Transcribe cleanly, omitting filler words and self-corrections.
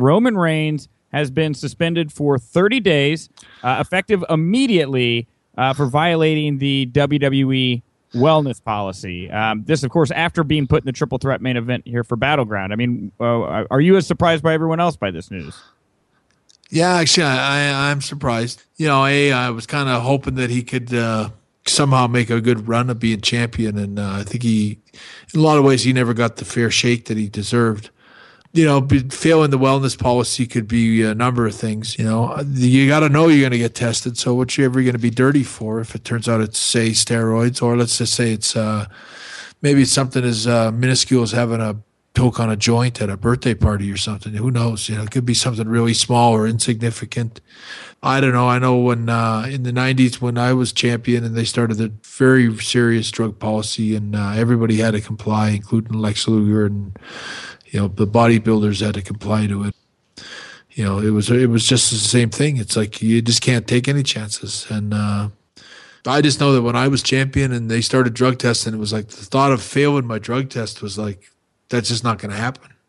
Roman Reigns has been suspended for 30 days, effective immediately, for violating the WWE wellness policy. This, of course, after being put in the triple threat main event here for Battleground. I mean, are you as surprised by everyone else by this news? Yeah, actually, I'm surprised. I was kind of hoping that he could somehow make a good run of being champion, and I think in a lot of ways, he never got the fair shake that he deserved. Failing the wellness policy could be a number of things. You got to know you're going to get tested. So what you ever going to be dirty for if it turns out it's, say, steroids, or let's just say it's maybe it's something as minuscule as having a poke on a joint at a birthday party or something. Who knows? It could be something really small or insignificant. I don't know. I know when in the 90s when I was champion and they started a very serious drug policy and everybody had to comply, including Lex Luger and the bodybuilders had to comply to it. It was just the same thing. It's like you just can't take any chances. And I just know that when I was champion and they started drug testing, it was like the thought of failing my drug test was like, that's just not going to happen.